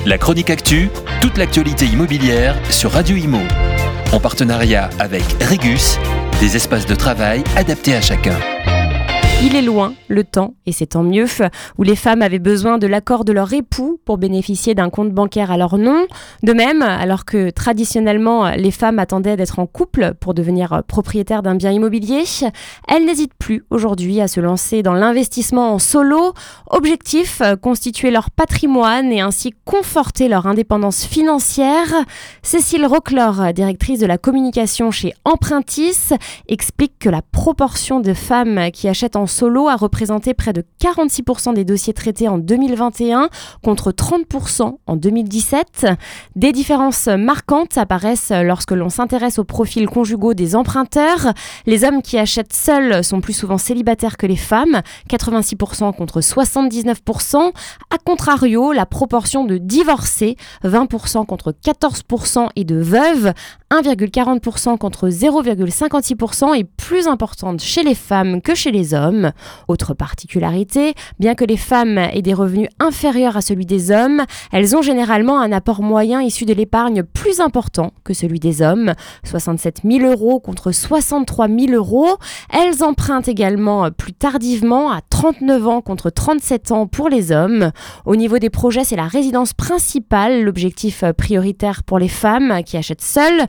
La chronique actu, toute l'actualité immobilière sur Radio Imo. En partenariat avec Regus, des espaces de travail adaptés à chacun. Il est loin, le temps, et c'est tant mieux, où les femmes avaient besoin de l'accord de leur époux pour bénéficier d'un compte bancaire à leur nom. De même, alors que traditionnellement, les femmes attendaient d'être en couple pour devenir propriétaires d'un bien immobilier, elles n'hésitent plus aujourd'hui à se lancer dans l'investissement en solo. Objectif, constituer leur patrimoine et ainsi conforter leur indépendance financière. Cécile Roclor, directrice de la communication chez Empruntis, explique que la proportion de femmes qui achètent en solo a représenté près de 46% des dossiers traités en 2021 contre 30% en 2017. Des différences marquantes apparaissent lorsque l'on s'intéresse aux profils conjugaux des emprunteurs. Les hommes qui achètent seuls sont plus souvent célibataires que les femmes, 86% contre 79%. A contrario, la proportion de divorcés, 20% contre 14% et de veuves, 1,40% contre 0,56% est plus importante chez les femmes que chez les hommes. Autre particularité, bien que les femmes aient des revenus inférieurs à celui des hommes, elles ont généralement un apport moyen issu de l'épargne plus important que celui des hommes, 67 000 € contre 63 000 €. Elles empruntent également plus tardivement, à 39 ans contre 37 ans pour les hommes. Au niveau des projets, c'est la résidence principale, l'objectif prioritaire pour les femmes qui achètent seules,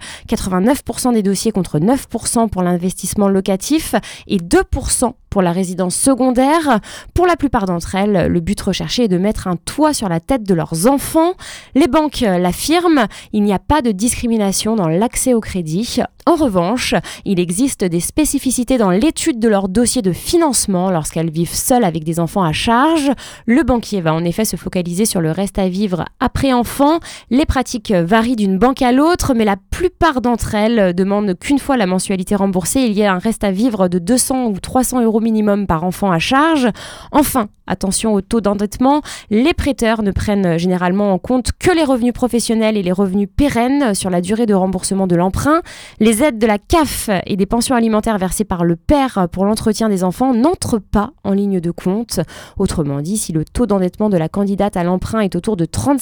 89% des dossiers contre 9% pour l'investissement locatif et 2% pour la résidence secondaire. Pour la plupart d'entre elles, le but recherché est de mettre un toit sur la tête de leurs enfants. Les banques l'affirment, il n'y a pas de discrimination dans l'accès au crédit. En revanche, il existe des spécificités dans l'étude de leur dossier de financement lorsqu'elles vivent seules avec des enfants à charge. Le banquier va en effet se focaliser sur le reste à vivre après enfant. Les pratiques varient d'une banque à l'autre, mais la plupart d'entre elles demandent qu'une fois la mensualité remboursée, il y ait un reste à vivre de 200 ou 300 € minimum par enfant à charge. Enfin, attention au taux d'endettement, les prêteurs ne prennent généralement en compte que les revenus professionnels et les revenus pérennes sur la durée de remboursement de l'emprunt. Les aides de la CAF et des pensions alimentaires versées par le père pour l'entretien des enfants n'entrent pas en ligne de compte. Autrement dit, si le taux d'endettement de la candidate à l'emprunt est autour de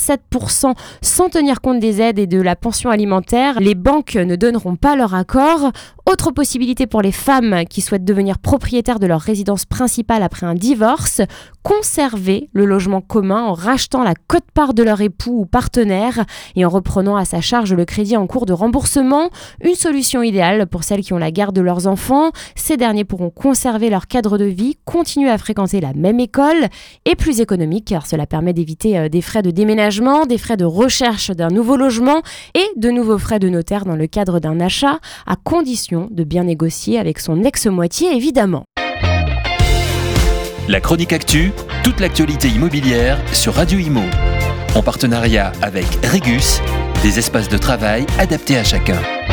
37% sans tenir compte des aides et de la pension alimentaire, les banques ne donneront pas leur accord. Autre possibilité pour les femmes qui souhaitent devenir propriétaires de leur résidence principale après un divorce, conserver le logement commun en rachetant la quote-part de leur époux ou partenaire et en reprenant à sa charge le crédit en cours de remboursement. Une solution idéale pour celles qui ont la garde de leurs enfants. Ces derniers pourront conserver leur cadre de vie, continuer à fréquenter la même école et plus économique car cela permet d'éviter des frais de déménagement, des frais de recherche d'un nouveau logement et de nouveaux frais de notaire dans le cadre d'un achat, à condition de bien négocier avec son ex-moitié évidemment. La chronique actu, toute l'actualité immobilière sur Radio Imo. En partenariat avec Regus, des espaces de travail adaptés à chacun.